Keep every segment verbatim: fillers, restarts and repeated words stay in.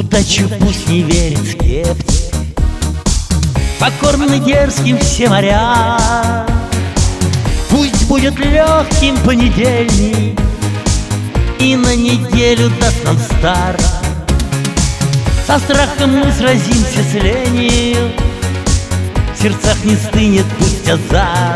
удачу пусть не верит скептик, покорны дерзким все моря. Пусть будет легким понедельник и на неделю даст нам старт. Со страхом мы сразимся с ленью, в сердцах не стынет пусть азарт.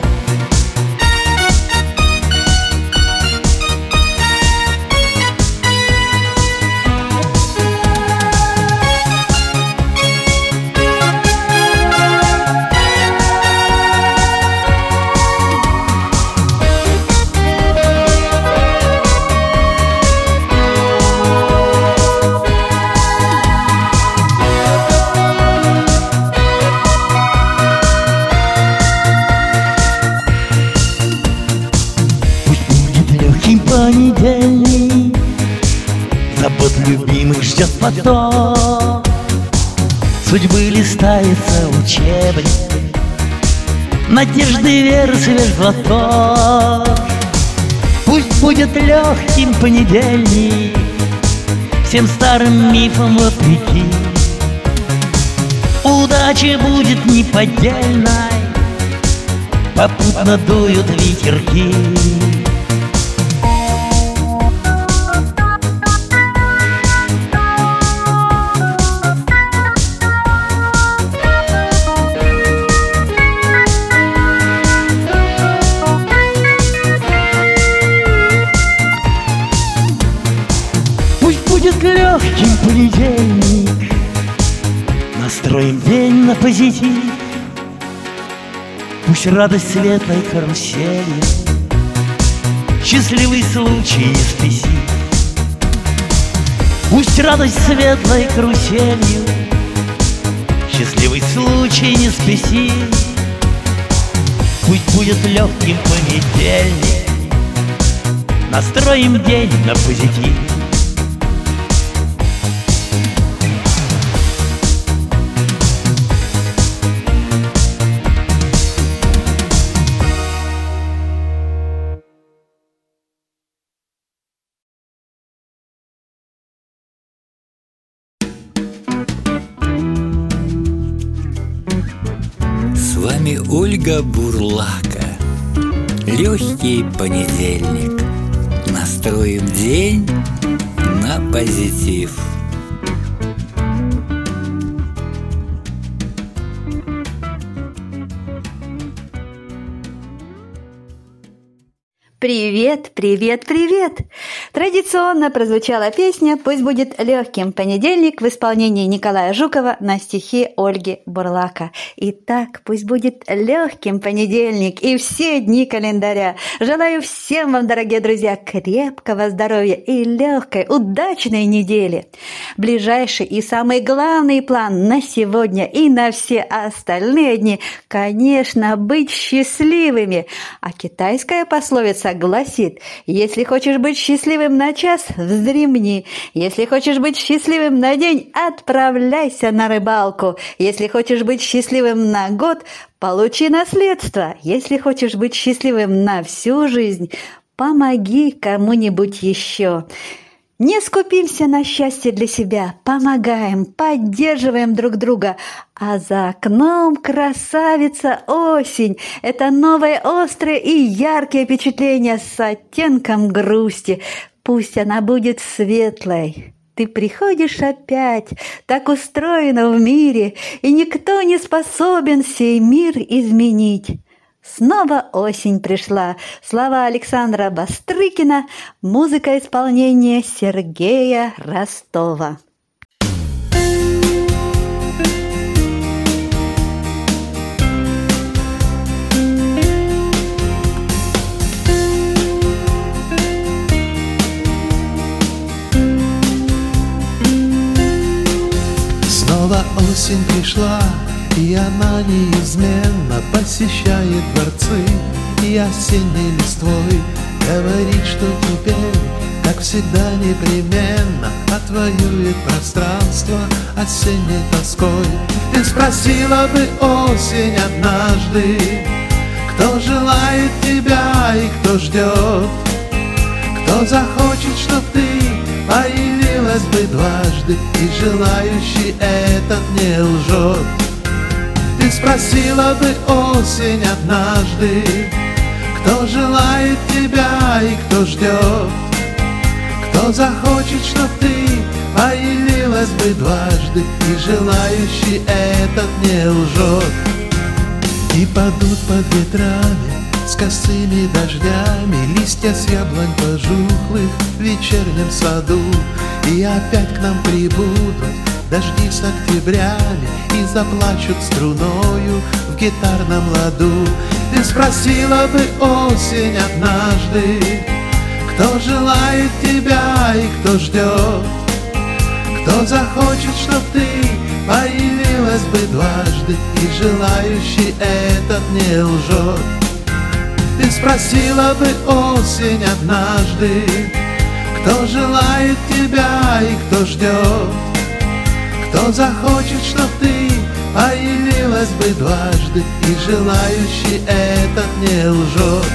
Понедельник, забот любимых ждет поток, судьбы листается учебник, надежды, веры, свеж глоток. Пусть будет легким понедельник, всем старым мифам вопреки. Удача будет неподдельной, попутно дуют ветерки. Будет легким понедельник, настроим день на позитив. Пусть радость светлой каруселью, счастливый случай не спесив. Пусть радость светлой каруселью, счастливый случай не спесив. Пусть будет легким понедельник, настроим день на позитив. С вами Ольга Бурлака. Легкий понедельник. Настроим день на позитив. Привет, привет, привет! Традиционно прозвучала песня «Пусть будет легким понедельник» в исполнении Николая Жукова на стихи Ольги Бурлака. Итак, пусть будет легким понедельник и все дни календаря. Желаю всем вам, дорогие друзья, крепкого здоровья и легкой, удачной недели. Ближайший и самый главный план на сегодня и на все остальные дни, конечно, быть счастливыми. А китайская пословица гласит: если хочешь быть счастливым на час, вздремни. Если хочешь быть счастливым на день, отправляйся на рыбалку. Если хочешь быть счастливым на год, получи наследство. Если хочешь быть счастливым на всю жизнь, помоги кому-нибудь еще. Не скупимся на счастье для себя, помогаем, поддерживаем друг друга. А за окном красавица осень. Это новые острые и яркие впечатления с оттенком грусти. Пусть она будет светлой. Ты приходишь опять, так устроено в мире, и никто не способен сей мир изменить. Снова осень пришла. Слова Александра Бастрыкина, музыка исполнения Сергея Ростова. Снова осень пришла, и она неизменно посещает дворцы, и осенней листвой говорит, что теперь, как всегда, непременно отвоюет пространство осенней тоской. И спросила бы осень однажды, кто желает тебя и кто ждет, кто захочет, чтоб ты появилась бы дважды, и желающий этот не лжет. Ты спросила бы осень однажды, кто желает тебя и кто ждет, кто захочет, чтоб ты появилась бы дважды, и желающий этот не лжет. И падут под ветрами с косыми дождями листья с яблонь пожухлых в вечернем саду, и опять к нам прибудут дожди с октябрями и заплачут струною в гитарном ладу. Ты спросила бы осень однажды, кто желает тебя и кто ждет, кто захочет, чтоб ты появилась бы дважды, и желающий этот не лжет. Ты спросила бы осень однажды, кто желает тебя и кто ждет, кто захочет, чтоб ты появилась бы дважды, и желающий этот не лжет.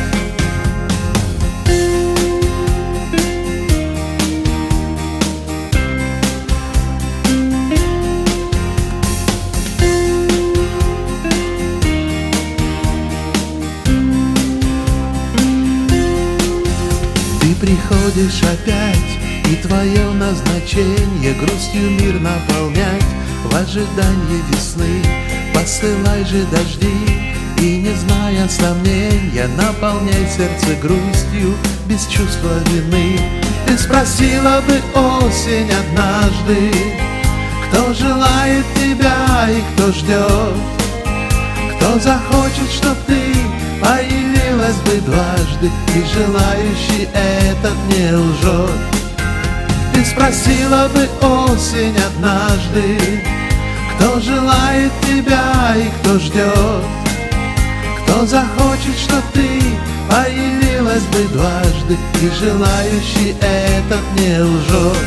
Приходишь опять, и твое назначение грустью мир наполнять в ожидании весны. Посылай же дожди, и не зная сомнения, наполняй сердце грустью без чувства вины. Ты спросила бы осень однажды, кто желает тебя и кто ждет, кто захочет, чтоб ты появилась бы дважды, и желающий этот не лжет. Ты спросила бы осень однажды, кто желает тебя и кто ждет, кто захочет, чтоб ты появилась бы дважды, и желающий этот не лжет.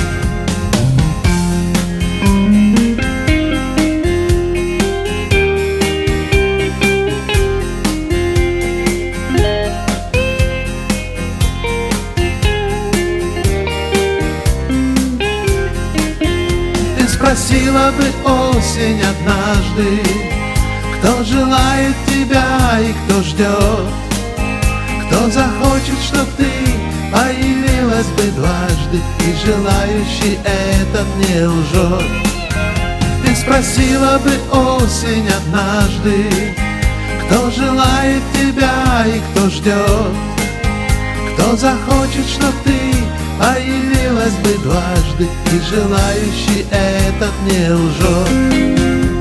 Спросила бы осень однажды, кто желает тебя и кто ждет, кто захочет, чтоб ты появилась бы дважды, и желающий этот не лжет. Ты спросила бы осень однажды, кто желает тебя и кто ждет, кто захочет, чтоб ты появилась бы дважды, и желающий этот не лжет.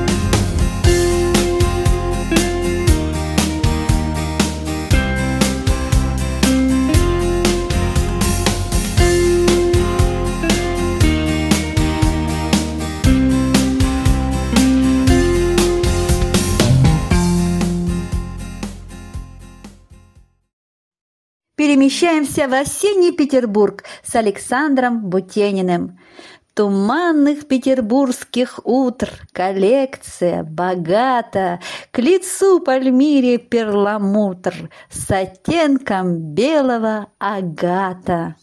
Перемещаемся в осенний Петербург с Александром Бутениным. Туманных петербургских утр коллекция богата, к лицу Пальмире перламутр с оттенком белого агата.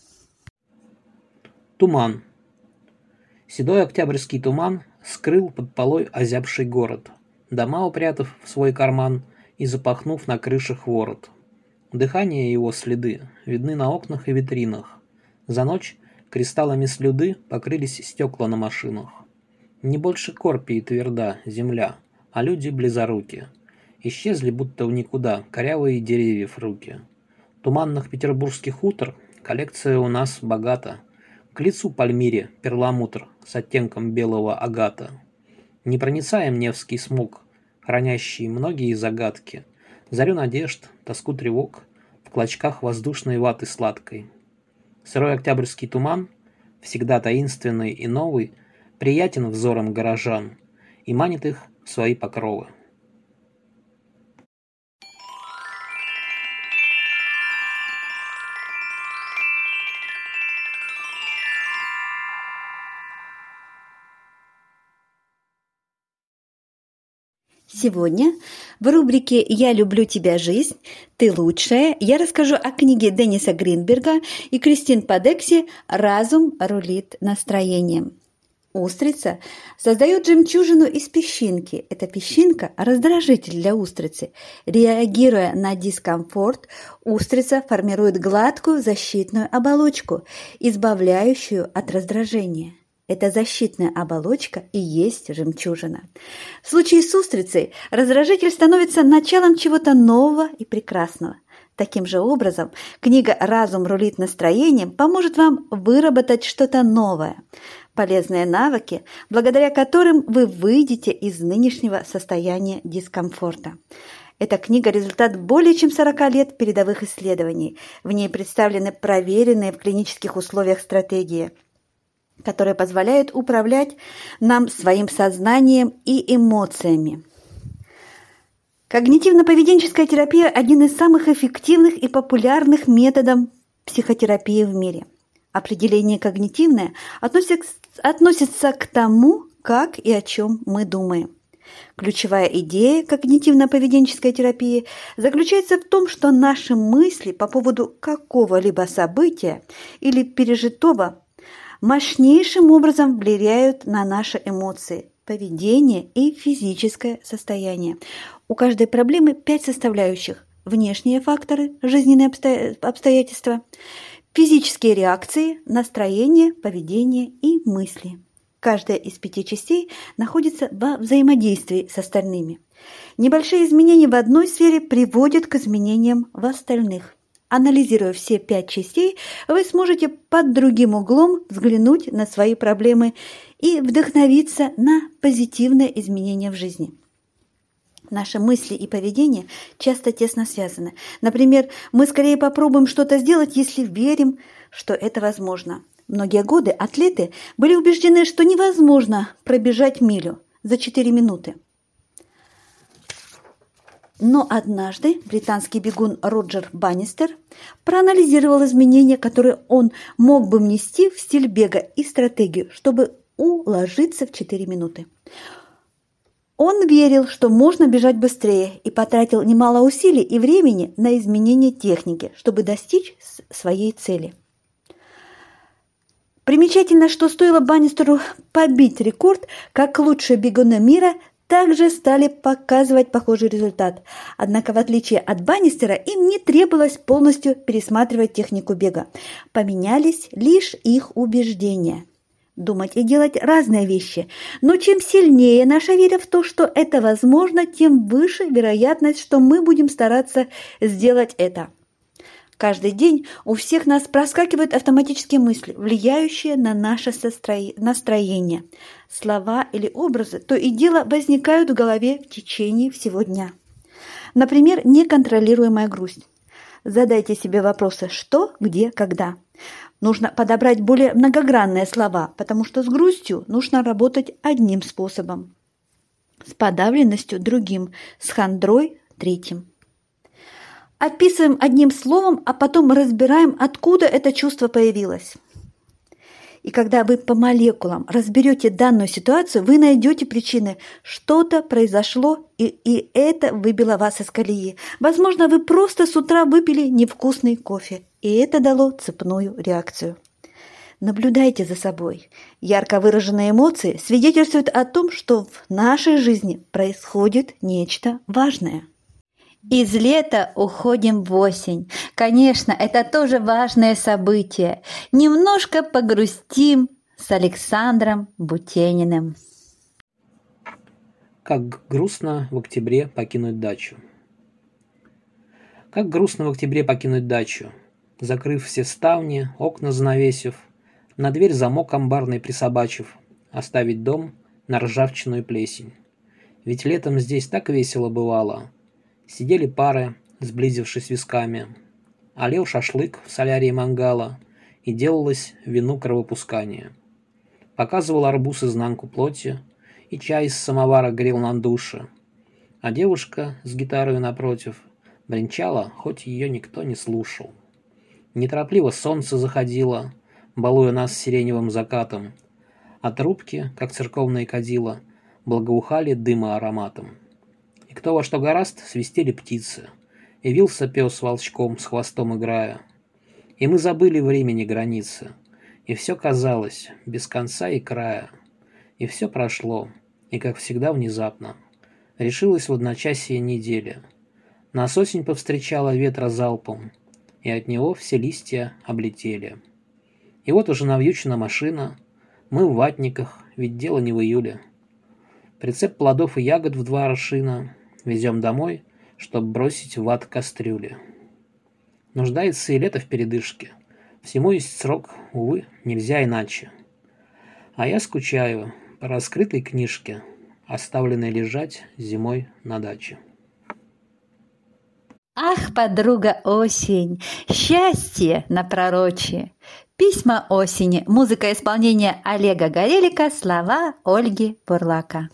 Туман. Седой октябрьский туман скрыл под полой озябший город, дома упрятав в свой карман и запахнув на крышах ворот. Дыхание его следы видны на окнах и витринах. За ночь кристаллами слюды покрылись стекла на машинах. Не больше корпи и тверда земля, а люди близоруки. Исчезли будто в никуда корявые деревьев руки. Туманных петербургских утр коллекция у нас богата. К лицу Пальмире перламутр с оттенком белого агата. Непроницаем невский смог, хранящий многие загадки, зарю надежд, тоску тревог в клочках воздушной ваты сладкой. Сырой октябрьский туман, всегда таинственный и новый, приятен взором горожан и манит их в свои покровы. Сегодня в рубрике «Я люблю тебя, жизнь. Ты лучшая» я расскажу о книге Денниса Гринберга и Кристин Падекси «Разум рулит настроением». Устрица создает жемчужину из песчинки. Эта песчинка – раздражитель для устрицы. Реагируя на дискомфорт, устрица формирует гладкую защитную оболочку, избавляющую от раздражения. Эта защитная оболочка и есть жемчужина. В случае с устрицей раздражитель становится началом чего-то нового и прекрасного. Таким же образом, книга «Разум рулит настроением» поможет вам выработать что-то новое, полезные навыки, благодаря которым вы выйдете из нынешнего состояния дискомфорта. Эта книга – результат более чем сорока лет передовых исследований. В ней представлены проверенные в клинических условиях стратегии, которые позволяют управлять нам своим сознанием и эмоциями. Когнитивно-поведенческая терапия – один из самых эффективных и популярных методов психотерапии в мире. Определение «когнитивное» относится, относится к тому, как и о чем мы думаем. Ключевая идея когнитивно-поведенческой терапии заключается в том, что наши мысли по поводу какого-либо события или пережитого мощнейшим образом влияют на наши эмоции, поведение и физическое состояние. У каждой проблемы пять составляющих: внешние факторы, жизненные обстоятельства, физические реакции, настроение, поведение и мысли. Каждая из пяти частей находится во взаимодействии с остальными. Небольшие изменения в одной сфере приводят к изменениям в остальных. Анализируя все пять частей, вы сможете под другим углом взглянуть на свои проблемы и вдохновиться на позитивные изменения в жизни. Наши мысли и поведение часто тесно связаны. Например, мы скорее попробуем что-то сделать, если верим, что это возможно. Многие годы атлеты были убеждены, что невозможно пробежать милю за четыре минуты. Но однажды британский бегун Роджер Баннистер проанализировал изменения, которые он мог бы внести в стиль бега и стратегию, чтобы уложиться в четыре минуты. Он верил, что можно бежать быстрее, и потратил немало усилий и времени на изменение техники, чтобы достичь своей цели. Примечательно, что стоило Баннистеру побить рекорд, как лучшие бегуны мира также стали показывать похожий результат. Однако, в отличие от Баннистера, им не требовалось полностью пересматривать технику бега. Поменялись лишь их убеждения. Думать и делать разные вещи, но чем сильнее наша вера в то, что это возможно, тем выше вероятность, что мы будем стараться сделать это. Каждый день у всех нас проскакивают автоматические мысли, влияющие на наше настроение. Слова или образы то и дело возникают в голове в течение всего дня. Например, неконтролируемая грусть. Задайте себе вопросы «что?», «где?», «когда?». Нужно подобрать более многогранные слова, потому что с грустью нужно работать одним способом, с подавленностью – другим, с хандрой – третьим. Описываем одним словом, а потом разбираем, откуда это чувство появилось. И когда вы по молекулам разберете данную ситуацию, вы найдете причины. Что-то произошло, и, и это выбило вас из колеи. Возможно, вы просто с утра выпили невкусный кофе, и это дало цепную реакцию. Наблюдайте за собой. Ярко выраженные эмоции свидетельствуют о том, что в нашей жизни происходит нечто важное. Из лета уходим в осень. Конечно, это тоже важное событие. Немножко погрустим с Александром Бутениным. Как грустно в октябре покинуть дачу. Как грустно в октябре покинуть дачу, закрыв все ставни, окна занавесив, на дверь замок амбарный присобачив, оставить дом на ржавчину и плесень. Ведь летом здесь так весело бывало. Сидели пары, сблизившись висками, олел шашлык в солярии мангала, и делалось вину кровопускания. Показывал арбуз изнанку плоти, и чай из самовара грел на душе, а девушка с гитарой напротив бренчала, хоть ее никто не слушал. Неторопливо солнце заходило, балуя нас сиреневым закатом, а трубки, как церковные кадила, благоухали дыма ароматом. И кто во что горазд, свистели птицы. Явился пес волчком, с хвостом играя. И мы забыли времени границы. И все казалось, без конца и края. И все прошло, и, как всегда, внезапно. Решилась в одночасье недели. Нас осень повстречала ветра залпом, и от него все листья облетели. И вот уже навьючена машина, мы в ватниках, ведь дело не в июле. Прицеп плодов и ягод в два аршина везем домой, чтоб бросить в ад кастрюли. Нуждается и лето в передышке. Всему есть срок, увы, нельзя иначе. А я скучаю по раскрытой книжке, оставленной лежать зимой на даче. Ах, подруга осень, счастье напророчие. Письма осени. Музыка исполнения Олега Горелика, слова Ольги Бурлака.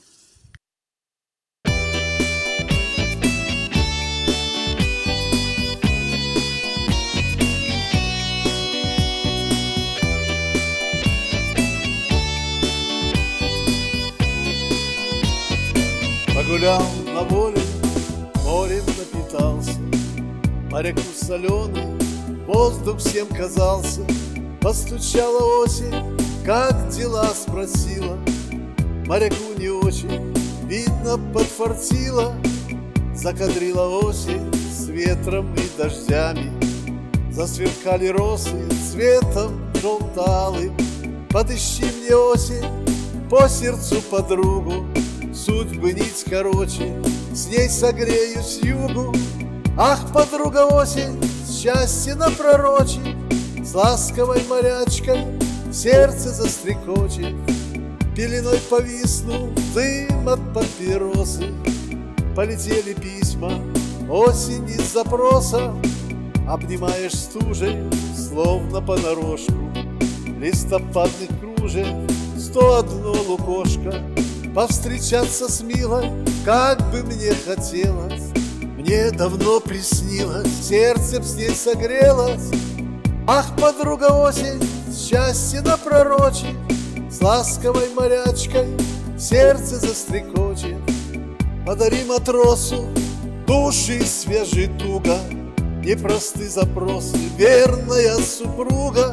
Погулял на воле, морем напитался, моряку соленый, воздух всем казался. Постучала осень, как дела, спросила, моряку не очень, видно, подфартила. Закадрила осень с ветром и дождями, засверкали росы цветом желталым. Подыщи мне осень по сердцу подругу, судьбы нить короче, с ней согреюсь югу. Ах, подруга осень, счастье напророчит, с ласковой морячкой сердце застрекочет. Пеленой повиснул дым от папиросы, полетели письма осень из запроса. Обнимаешь стужей, словно понарошку, листопадных кружев сто одно лукошко. Повстречаться с милой, как бы мне хотелось, мне давно приснилось, сердце б с ней согрелось. Ах, подруга осень, счастье напророчит, с ласковой морячкой сердце застрекочет. Подари матросу души свежий туго, непросты запросы, верная супруга.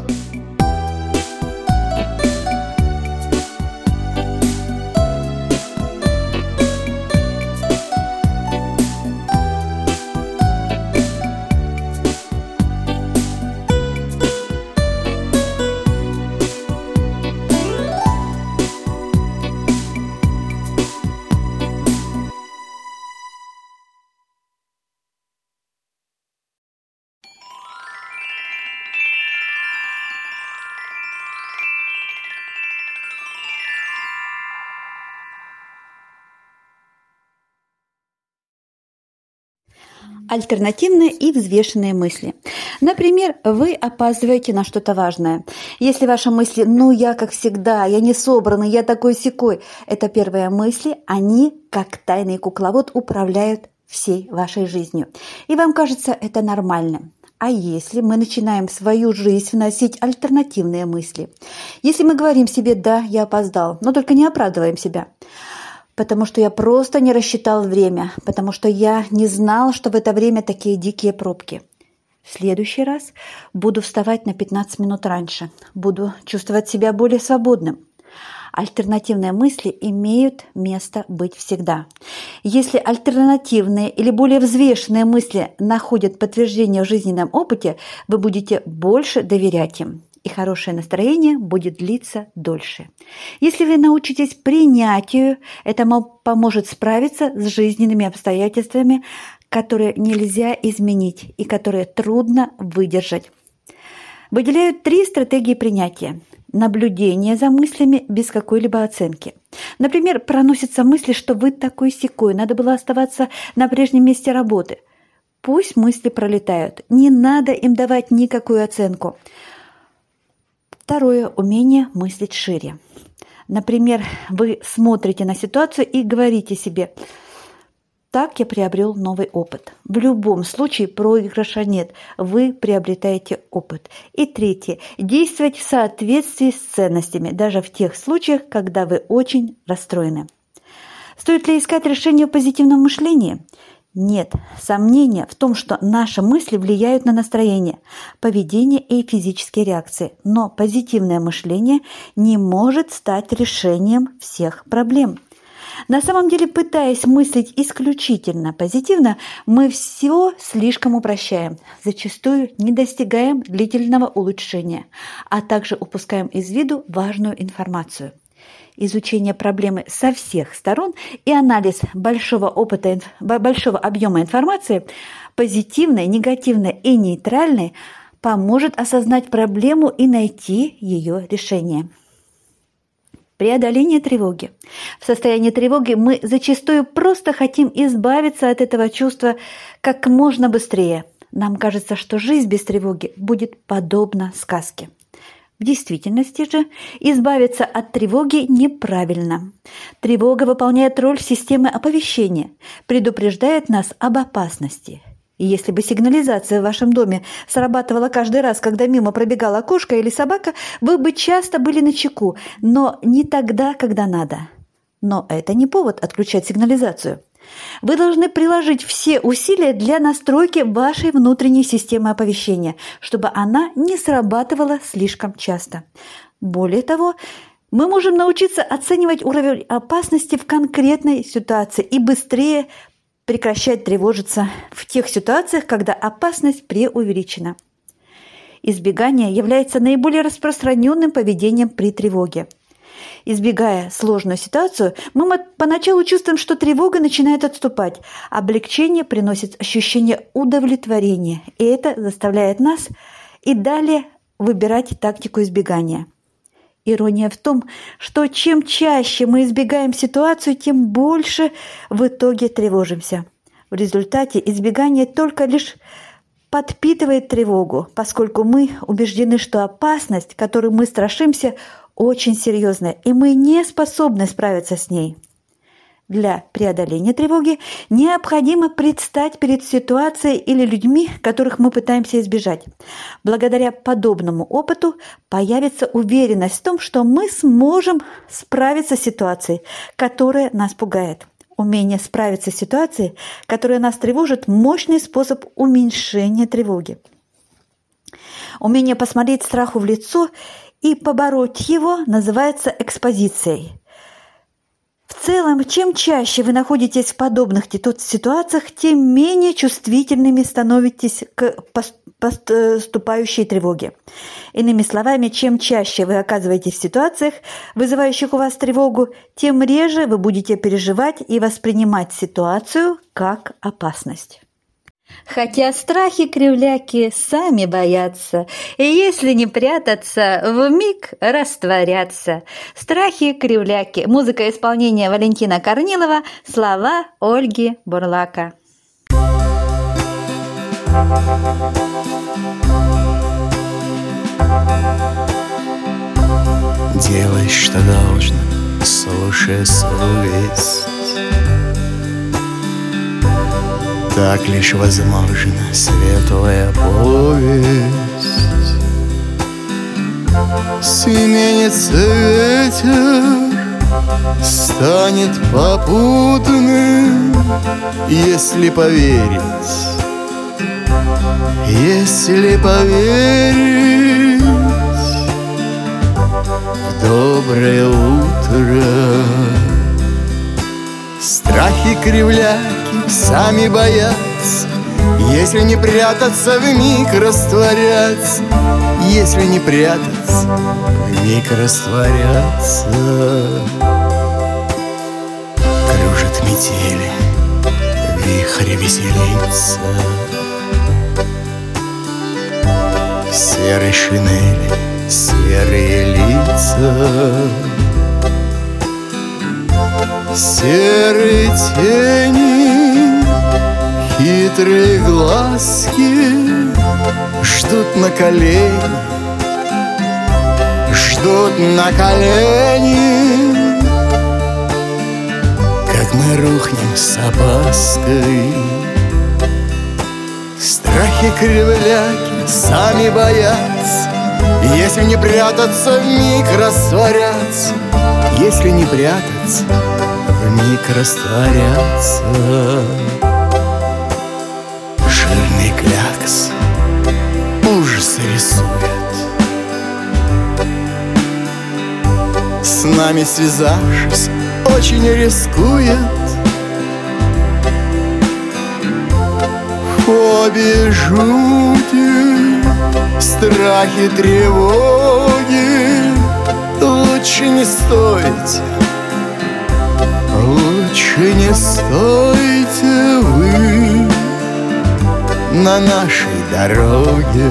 Альтернативные и взвешенные мысли. Например, вы опаздываете на что-то важное. Если ваши мысли «ну я как всегда», «я не собранный», «я такой-сякой» – это первые мысли, они, как тайный кукловод, управляют всей вашей жизнью. И вам кажется это нормальным. А если мы начинаем в свою жизнь вносить альтернативные мысли? Если мы говорим себе «да, я опоздал», но только не оправдываем себя, потому что я просто не рассчитал время, потому что я не знал, что в это время такие дикие пробки. В следующий раз буду вставать на пятнадцать минут раньше, буду чувствовать себя более свободным. Альтернативные мысли имеют место быть всегда. Если альтернативные или более взвешенные мысли находят подтверждение в жизненном опыте, вы будете больше доверять им, и хорошее настроение будет длиться дольше. Если вы научитесь принятию, это поможет справиться с жизненными обстоятельствами, которые нельзя изменить и которые трудно выдержать. Выделяют три стратегии принятия. Наблюдение за мыслями без какой-либо оценки. Например, проносятся мысли, что вы такой-сякой, надо было оставаться на прежнем месте работы. Пусть мысли пролетают, не надо им давать никакую оценку. Второе – умение мыслить шире. Например, вы смотрите на ситуацию и говорите себе: «Так я приобрел новый опыт». В любом случае проигрыша нет, вы приобретаете опыт. И третье – действовать в соответствии с ценностями, даже в тех случаях, когда вы очень расстроены. Стоит ли искать решение в позитивном мышлении? Нет, сомнения в том, что наши мысли влияют на настроение, поведение и физические реакции, но позитивное мышление не может стать решением всех проблем. На самом деле, пытаясь мыслить исключительно позитивно, мы все слишком упрощаем, зачастую не достигаем длительного улучшения, а также упускаем из виду важную информацию. Изучение проблемы со всех сторон и анализ большого опыта, большого объема информации, позитивной, негативной и нейтральной, поможет осознать проблему и найти ее решение. Преодоление тревоги. В состоянии тревоги мы зачастую просто хотим избавиться от этого чувства как можно быстрее. Нам кажется, что жизнь без тревоги будет подобна сказке. В действительности же избавиться от тревоги неправильно. Тревога выполняет роль системы оповещения, предупреждает нас об опасности. И если бы сигнализация в вашем доме срабатывала каждый раз, когда мимо пробегала кошка или собака, вы бы часто были начеку, но не тогда, когда надо. Но это не повод отключать сигнализацию. Вы должны приложить все усилия для настройки вашей внутренней системы оповещения, чтобы она не срабатывала слишком часто. Более того, мы можем научиться оценивать уровень опасности в конкретной ситуации и быстрее прекращать тревожиться в тех ситуациях, когда опасность преувеличена. Избегание является наиболее распространенным поведением при тревоге. Избегая сложную ситуацию, мы поначалу чувствуем, что тревога начинает отступать. Облегчение приносит ощущение удовлетворения, и это заставляет нас и далее выбирать тактику избегания. Ирония в том, что чем чаще мы избегаем ситуацию, тем больше в итоге тревожимся. В результате избегание только лишь подпитывает тревогу, поскольку мы убеждены, что опасность, которой мы страшимся, очень серьезная, и мы не способны справиться с ней. Для преодоления тревоги необходимо предстать перед ситуацией или людьми, которых мы пытаемся избежать. Благодаря подобному опыту появится уверенность в том, что мы сможем справиться с ситуацией, которая нас пугает. Умение справиться с ситуацией, которая нас тревожит, мощный способ уменьшения тревоги. Умение посмотреть страху в лицо и побороть его называется экспозицией. В целом, чем чаще вы находитесь в подобных ситуациях, тем менее чувствительными становитесь к поступающей тревоге. Иными словами, чем чаще вы оказываетесь в ситуациях, вызывающих у вас тревогу, тем реже вы будете переживать и воспринимать ситуацию как опасность. Хотя страхи-кривляки сами боятся, и если не прятаться, вмиг растворятся. Страхи-кривляки. Музыка исполнения Валентина Корнилова, слова Ольги Бурлака. Делай, что должно, слушай совесть. Так лишь возможна светлая повесть. Сменится ветер, станет попутным, если поверить, если поверить в доброе утро. Страхи кривляки сами боятся, если не прятаться, вмиг растворяться. Если не прятаться, вмиг растворяться. Кружат метели, вихрь веселится. В серой шинели серые лица. Серые тени, хитрые глазки ждут на колени, ждут на колени, как мы рухнем с опаской. Страхи кривляки сами боятся, если не прятаться, вмиг растворяться. Если не прятаться, вмиг вмиг растворятся. Жирный клякс ужас рисует. С нами связавшись, очень рискует. Фобии, жути, страхи, тревоги лучше не стойте, лучше не стойте вы на нашей дороге.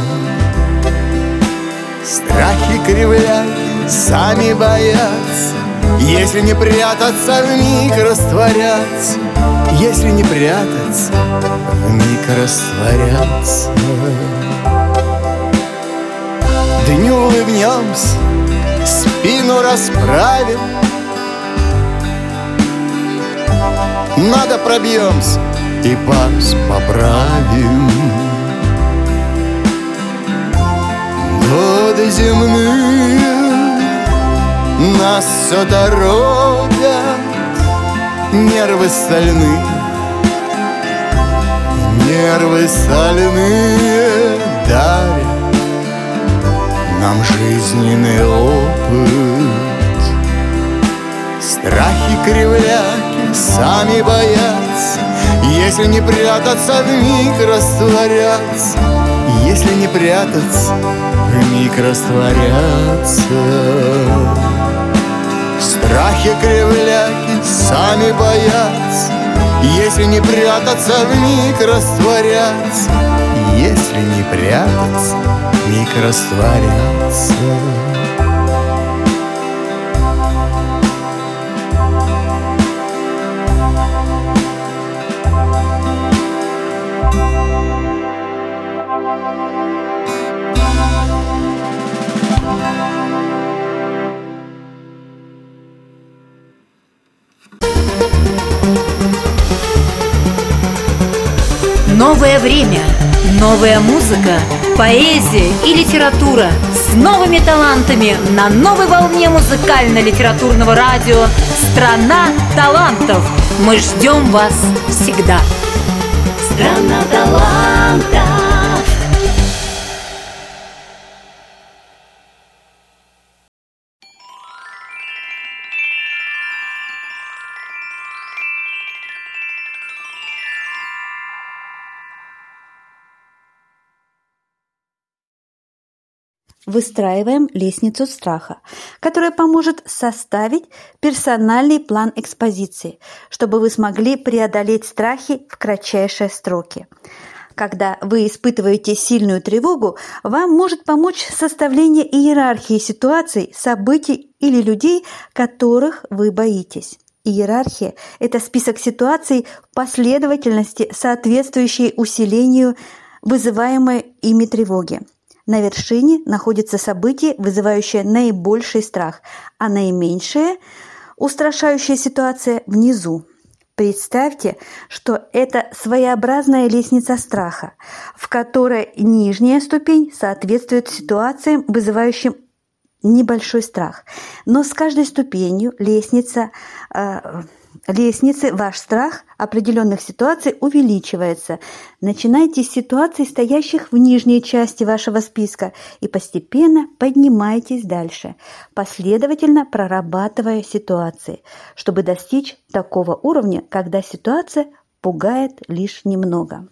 Страхи, кривляки, сами боятся, если не прятаться, вмиг растворятся. Если не прятаться, вмиг растворятся. Дню улыбнемся, спину расправим, надо пробьемся и парус поправим. Годы земные нас все торопят, нервы стальные, нервы стальные дарят нам жизненный опыт. Страхи, кривляки, сами боятся, если не прятаться, вмиг растворятся. Если не прятаться, вмиг растворятся. Страхи, кривляки, сами боятся, если не прятаться, вмиг растворятся. Если не прятаться, вмиг растворятся. Новое время, новая музыка, поэзия и литература с новыми талантами на новой волне музыкально-литературного радио «Страна талантов». Мы ждем вас всегда. Страна талантов. Выстраиваем лестницу страха, которая поможет составить персональный план экспозиции, чтобы вы смогли преодолеть страхи в кратчайшие сроки. Когда вы испытываете сильную тревогу, вам может помочь составление иерархии ситуаций, событий или людей, которых вы боитесь. Иерархия – это список ситуаций в последовательности, соответствующей усилению вызываемой ими тревоги. На вершине находится событие, вызывающее наибольший страх, а наименьшая, устрашающая ситуация внизу. Представьте, что это своеобразная лестница страха, в которой нижняя ступень соответствует ситуациям, вызывающим небольшой страх. Но с каждой ступенью лестница, э, лестницы ваш страх определенных ситуаций увеличивается. Начинайте с ситуаций, стоящих в нижней части вашего списка, и постепенно поднимайтесь дальше, последовательно прорабатывая ситуации, чтобы достичь такого уровня, когда ситуация пугает лишь немного.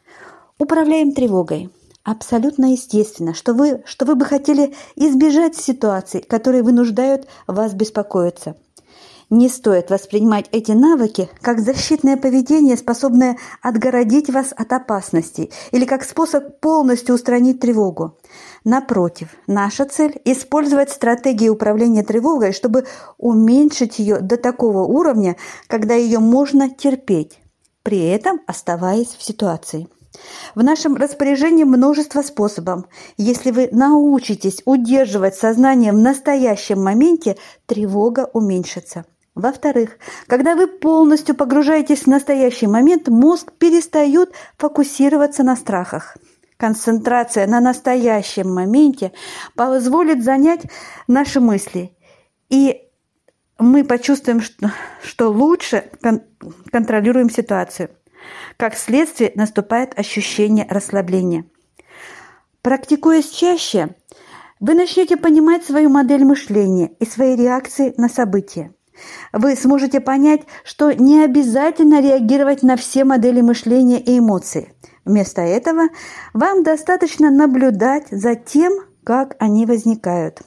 Управляем тревогой. Абсолютно естественно, что вы, что вы бы хотели избежать ситуаций, которые вынуждают вас беспокоиться. Не стоит воспринимать эти навыки как защитное поведение, способное отгородить вас от опасностей, или как способ полностью устранить тревогу. Напротив, наша цель – использовать стратегии управления тревогой, чтобы уменьшить ее до такого уровня, когда ее можно терпеть, при этом оставаясь в ситуации. В нашем распоряжении множество способов. Если вы научитесь удерживать сознание в настоящем моменте, тревога уменьшится. Во-вторых, когда вы полностью погружаетесь в настоящий момент, мозг перестает фокусироваться на страхах. Концентрация на настоящем моменте позволит занять наши мысли и мы почувствуем, что, что лучше кон- контролируем ситуацию. Как следствие, наступает ощущение расслабления. Практикуясь чаще, вы начнете понимать свою модель мышления и свои реакции на события. Вы сможете понять, что не обязательно реагировать на все модели мышления и эмоций. Вместо этого вам достаточно наблюдать за тем, как они возникают.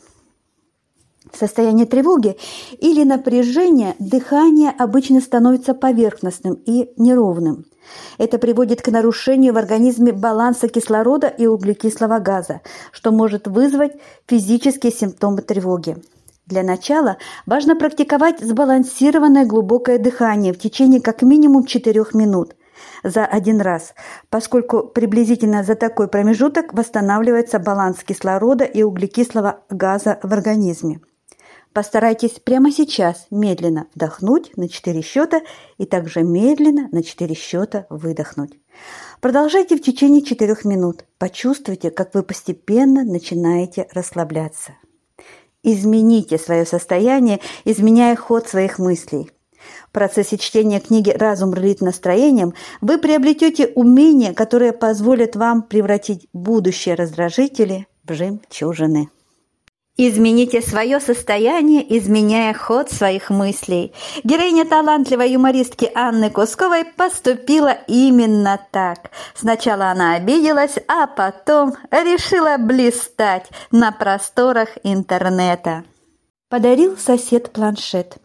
В состоянии тревоги или напряжения дыхание обычно становится поверхностным и неровным. Это приводит к нарушению в организме баланса кислорода и углекислого газа, что может вызвать физические симптомы тревоги. Для начала важно практиковать сбалансированное глубокое дыхание в течение как минимум четырёх минут за один раз, поскольку приблизительно за такой промежуток восстанавливается баланс кислорода и углекислого газа в организме. Постарайтесь прямо сейчас медленно вдохнуть на четыре счета и также медленно на четыре счета выдохнуть. Продолжайте в течение четырёх минут. Почувствуйте, как вы постепенно начинаете расслабляться. Измените свое состояние, изменяя ход своих мыслей. В процессе чтения книги «Разум рулит настроением» вы приобретете умения, которые позволят вам превратить будущие раздражители в жемчужины. Измените свое состояние, изменяя ход своих мыслей. Героиня талантливой юмористки Анны Кусковой поступила именно так. Сначала она обиделась, а потом решила блистать на просторах интернета. Подарил сосед планшет.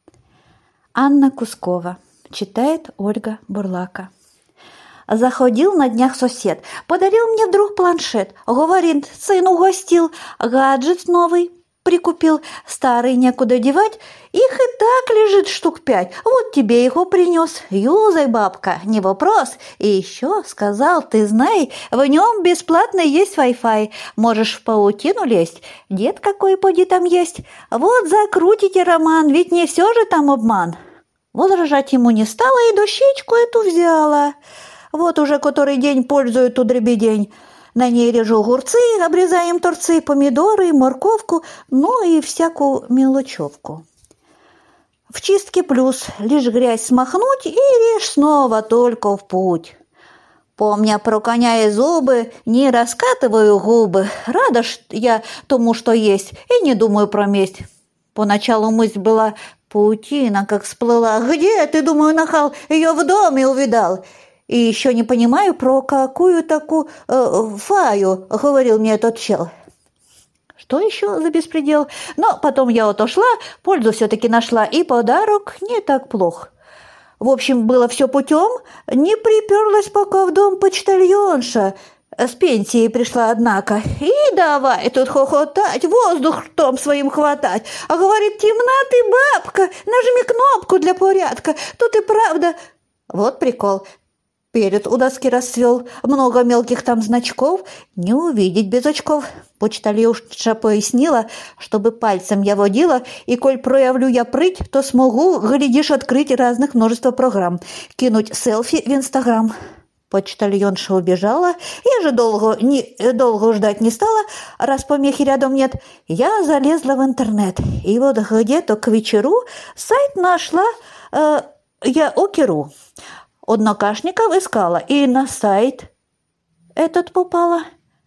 Анна Кускова. Читает Ольга Бурлака. Заходил на днях сосед. Подарил мне друг планшет. Говорит, сын угостил. Гаджет новый прикупил. Старый некуда девать. Их и так лежит штук пять. Вот тебе его принес. Юзай, бабка, не вопрос. И еще сказал, ты знай, в нем бесплатно есть Wi-Fi. Можешь в паутину лезть. Дед какой поди там есть. Вот закрутите роман, ведь не все же там обман. Возражать ему не стала и дощечку эту взяла. Вот уже который день пользую ту дребедень. На ней режу огурцы, обрезаем торцы, помидоры, морковку, ну и всякую мелочевку. В чистке плюс, лишь грязь смахнуть и режь снова только в путь. Помня про коня и зубы, не раскатываю губы. Рада ж я тому, что есть, и не думаю про месть. Поначалу мысль была паутина, как сплыла. Где ты, думаю, нахал, ее в доме увидал? И еще не понимаю, про какую такую э, фаю говорил мне этот чел. Что еще за беспредел? Но потом я отошла, пользу все-таки нашла, и подарок не так плох. В общем, было все путем, не приперлась пока в дом почтальонша. С пенсии пришла, однако, и давай тут хохотать, воздух ртом своим хватать. А говорит, темна ты, бабка, нажми кнопку для порядка, тут и правда. Вот прикол. Перед у доски расцвел, много мелких там значков, не увидеть без очков. Почтальонша пояснила, чтобы пальцем я водила, и коль проявлю я прыть, то смогу, глядишь, открыть разных множество программ, кинуть селфи в Инстаграм. Почтальонша убежала, я же долго, не, долго ждать не стала, раз помехи рядом нет. Я залезла в интернет, и вот где-то к вечеру сайт нашла э, я океру. Однокашников искала и на сайт этот попала.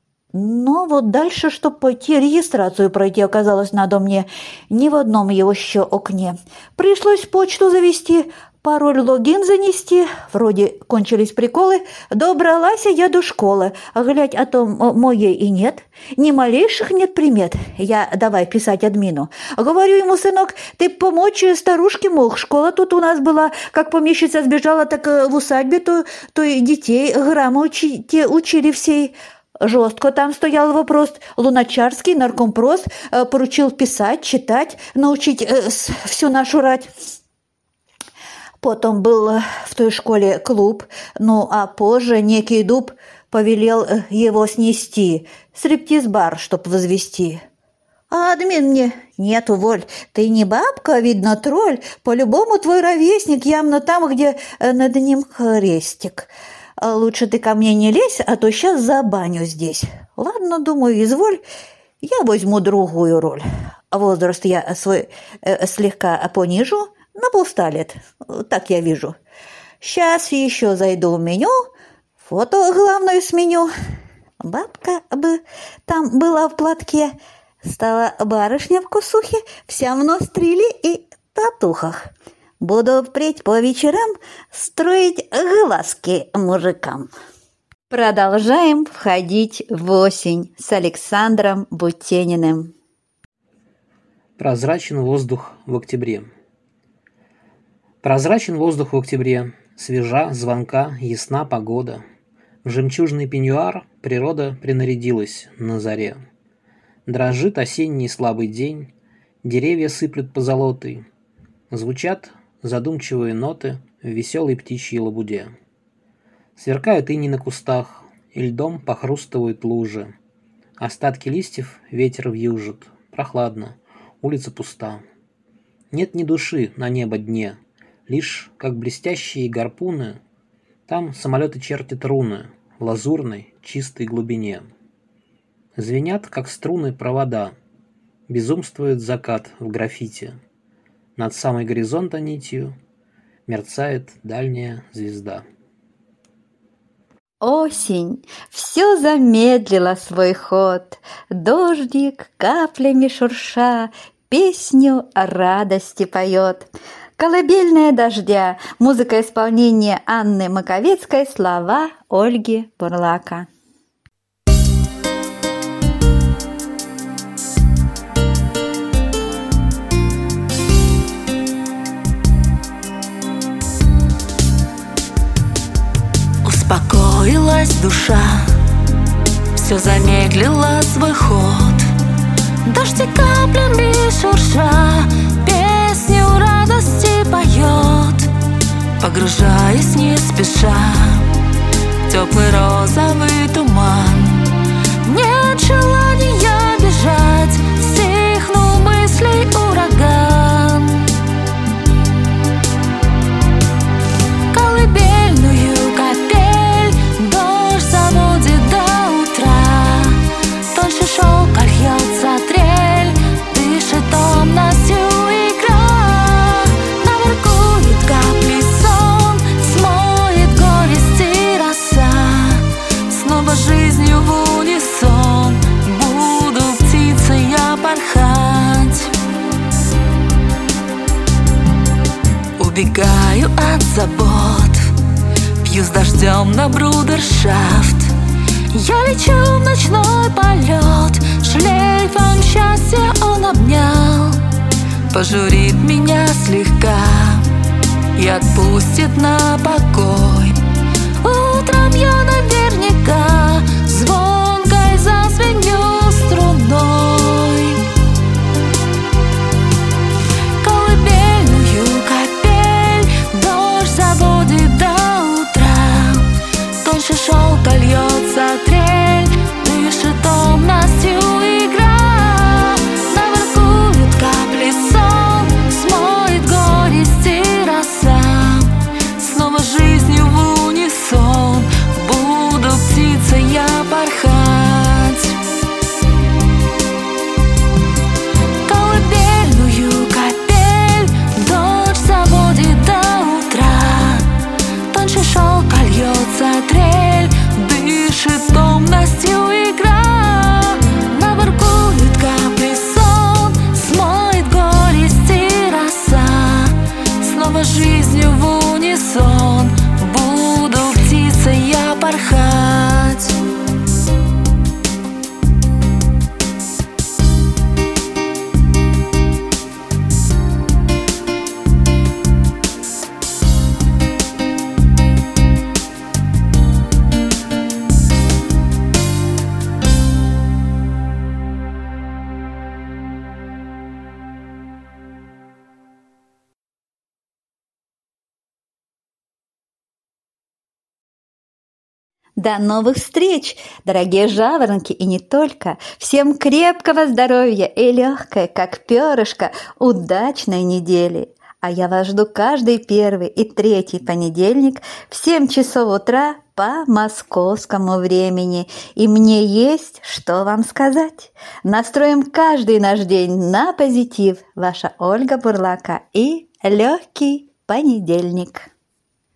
Но вот дальше, чтобы пойти, регистрацию пройти оказалось надо мне ни в одном его еще окне. Пришлось почту завести, пароль, логин занести. Вроде кончились приколы. Добралась я до школы. А глядь, а то моей и нет. Ни малейших нет примет. Я давай писать админу. Говорю ему, сынок, ты помочь старушке мог. Школа тут у нас была. Как помещица сбежала, так в усадьбе, то, то и детей грамоте учи, учили всей. Жестко там стоял вопрос. Луначарский наркомпрос поручил писать, читать, научить э, всю нашу рать. Потом был в той школе клуб, ну а позже некий дуб повелел его снести, стриптиз-бар, чтоб возвести. А админ мне: нет, уволь, ты не бабка, видно, тролль, по-любому твой ровесник, явно там, где над ним крестик. Лучше ты ко мне не лезь, а то сейчас забаню здесь. Ладно, думаю, изволь, я возьму другую роль. возраст я свой э, слегка понижу на полста лет, так я вижу. Сейчас еще зайду в меню, фото главное сменю. Бабка бы там была в платке, стала барышня в косухе, вся в ностриле и татухах. Буду впредь по вечерам строить глазки мужикам. Продолжаем входить в осень с Александром Бутениным. Прозрачен воздух в октябре. Прозрачен воздух в октябре, свежа, звонка, ясна погода. В жемчужный пеньюар природа принарядилась на заре. Дрожит осенний слабый день, деревья сыплют позолотой. Звучат задумчивые ноты в веселой птичьей лабуде. Сверкают иней на кустах, и льдом похрустывают лужи. Остатки листьев ветер вьюжит, прохладно, улица пуста. Нет ни души на небо дне, лишь, как блестящие гарпуны, там самолеты чертят руны в лазурной, чистой глубине. Звенят, как струны, провода, безумствует закат в граффити. Над самой горизонта нитью мерцает дальняя звезда. Осень все замедлила свой ход, дождик, каплями шурша, песню о радости поет. Колыбельная дождя, музыка исполнения Анны Маковецкой, слова Ольги Бурлака. Успокоилась душа, все замедлила свой ход. Дождь и каплями шурша, песню радости поет. Погружаясь не спеша, теплый розовый туман. Нет желания бежать, стихнул мыслей ураган. Колыбельную капель дождь заводит до утра. Тоньше шелка льется трель, дышит томностью игра. Наворкует капли сон, смоет горести роса. Снова жизнью в унисон буду птицей я порхать. Убегаю от забот, пью с дождем на брудершафт. Я лечу в ночной полет, шлейфом счастья он обнял. Пожурит меня слегка и отпустит на покой. Утром я наверняка звонкой зазвеню струной. Колыбельную капель дождь заводит до утра. Тоньше шелка льется трель, дышит томностью игра. Наворкует капли сон, смоет горести роса. Снова жизнью в унисон буду птицей я порхать. Колыбельную капель дождь заводит до утра. Тоньше шелка льется трель, дышит томностью игра. Наворкует капли сон, смоет горести роса. Снова жизнью в унисон буду птицей я порхать. До новых встреч, дорогие жаворонки, и не только. Всем крепкого здоровья и легкой, как перышко, удачной недели. А я вас жду каждый первый и третий понедельник в семь часов утра по московскому времени, и мне есть что вам сказать. Настроим каждый наш день на позитив. Ваша Ольга Бурлака и легкий понедельник.